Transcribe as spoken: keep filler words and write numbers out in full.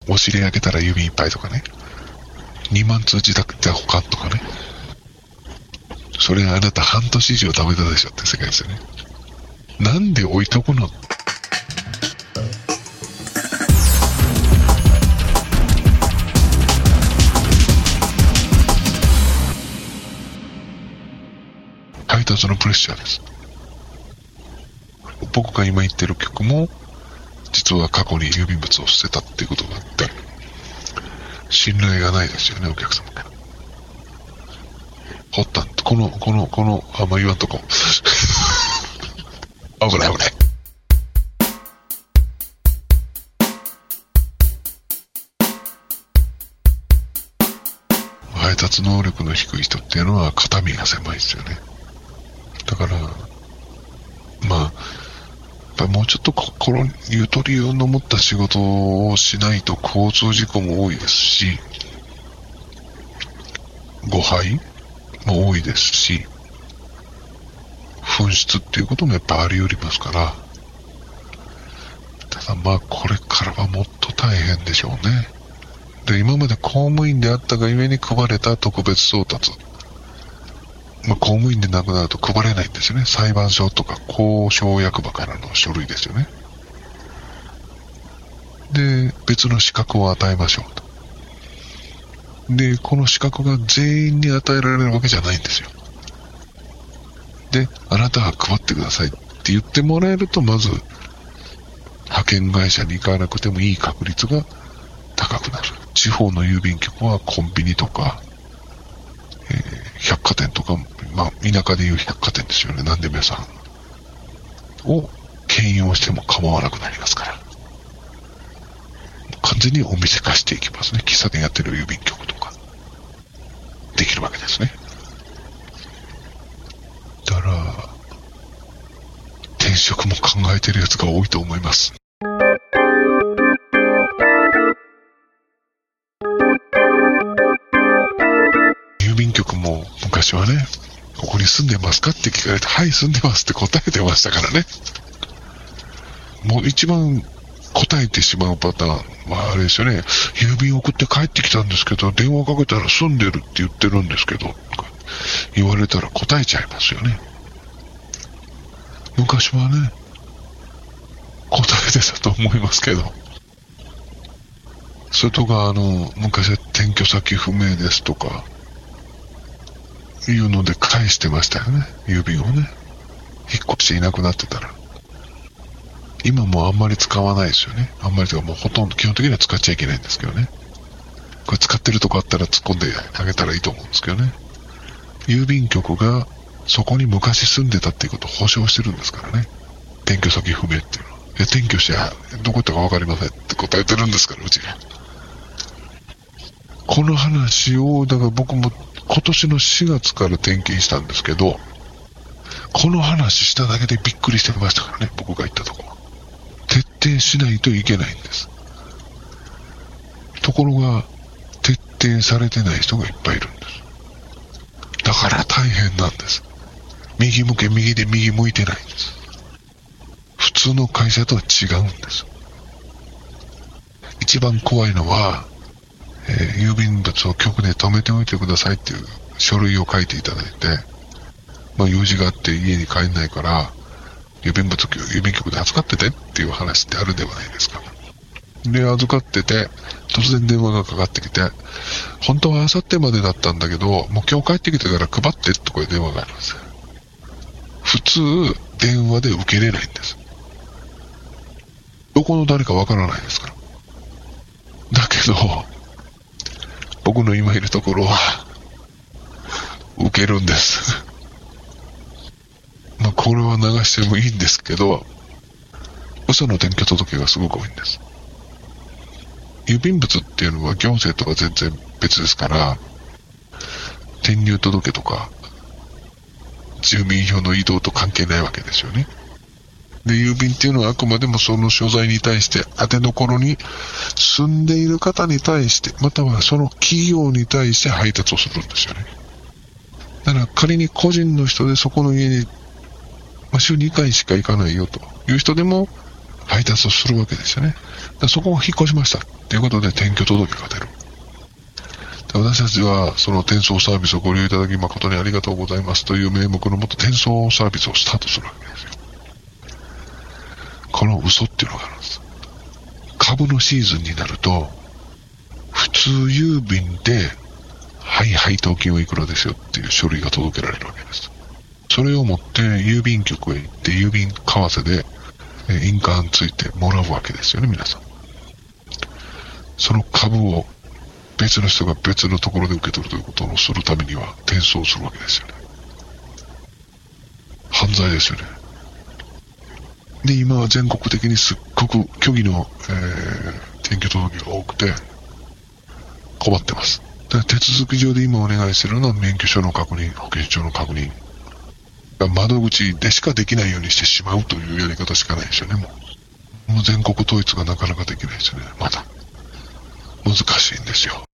お尻開けたら指いっぱいとかね、にまん通知だって保管とかね、それあなた半年以上食べたでしょって世界ですよね。なんで置いとくの。配達のプレッシャーです。僕が今言ってる曲も実は過去に郵便物を捨てたっていうことがあって、信頼がないですよね、お客様から。ほったんこのこのこのあんま言わんとこ危ない危ない。配達能力の低い人っていうのは肩身が狭いですよね。だからまあやっぱりもうちょっと心にゆとりを持った仕事をしないと交通事故も多いですし、誤配も多いですし、紛失っていうこともやっぱあり得りますから、ただまあこれからはもっと大変でしょうね。で、今まで公務員であったがゆえに配れた特別送達、まあ、公務員でなくなると配れないんですよね。裁判所とか公証役場からの書類ですよね。で、別の資格を与えましょうと。で、この資格が全員に与えられるわけじゃないんですよ。で、あなたは配ってくださいって言ってもらえると、まず派遣会社に行かなくてもいい確率が高くなる。地方の郵便局はコンビニとか、えー、百貨店とか、まあ田舎でいう百貨店ですよね。なんで皆さんを兼用しても構わなくなりますから、完全にお店化していきますね。喫茶店やってる郵便局とかできるわけですね。だから転職も考えてるやつが多いと思います。郵便局も昔はね、ここに住んでますかって聞かれて、はい住んでますって答えてましたからね。もう一番答えてしまうパターンはあれですよね。郵便送って帰ってきたんですけど、電話かけたら住んでるって言ってるんですけど、言われたら答えちゃいますよね。昔はね、答えてたと思いますけど。それとか、あの、昔は転居先不明ですとか、いうので返してましたよね。郵便をね。引っ越していなくなってたら。今もあんまり使わないですよね。あんまりとかもうほとんど基本的には使っちゃいけないんですけどね。これ使ってるとこあったら突っ込んであげたらいいと思うんですけどね。郵便局がそこに昔住んでたっていうことを保証してるんですからね。転居先不明っていうのは。いや、転居してどこ行ったか分かりませんって答えてるんですから、うちが。この話を、だから僕も今年のしがつから転勤したんですけど、この話しただけでびっくりしてましたからね、僕が行ったところ。徹底しないといけないんです。ところが徹底されてない人がいっぱいいるんです。だから大変なんです。右向け右で右向いてないんです。普通の会社とは違うんです。一番怖いのは、えー、郵便物を局で止めておいてくださいっていう書類を書いていただいて、まあ用事があって家に帰んないから郵便物郵便局で預かっててっていう話ってあるではないですか。で、預かってて突然電話がかかってきて、本当は明後日までだったんだけどもう今日帰ってきてから配ってってこういう電話があるんです。普通電話で受けれないんです。どこの誰かわからないですから。だけど僕の今いるところは受けるんです。まあこれは流してもいいんですけど、嘘の転居届がすごく多いんです。郵便物っていうのは行政とは全然別ですから、転入届とか住民票の移動と関係ないわけですよね。で、郵便っていうのはあくまでもその所在に対して、宛て所に住んでいる方に対して、またはその企業に対して配達をするんですよね。だから仮に個人の人でそこの家に、まあ、週にかいしか行かないよという人でも配達をするわけですよね。でそこを引っ越しましたっていうことで転居届が出る。で私たちはその転送サービスをご利用いただき誠にありがとうございますという名目のもと転送サービスをスタートするわけですよ。この嘘っていうのがあるんです。株のシーズンになると普通郵便ではい配当金はいくらですよっていう書類が届けられるわけです。それを持って郵便局へ行って郵便為替で印鑑ついてもらうわけですよね、皆さん。その株を別の人が別のところで受け取るということをするためには転送するわけですよね。犯罪ですよね。で、今は全国的にすっごく虚偽の、えー、転居届が多くて困ってます。で手続き上で今お願いしているのは免許証の確認、保険証の確認。窓口でしかできないようにしてしまうというやり方しかないですよね、もう。もう全国統一がなかなかできないですよね、まだ。難しいんですよ。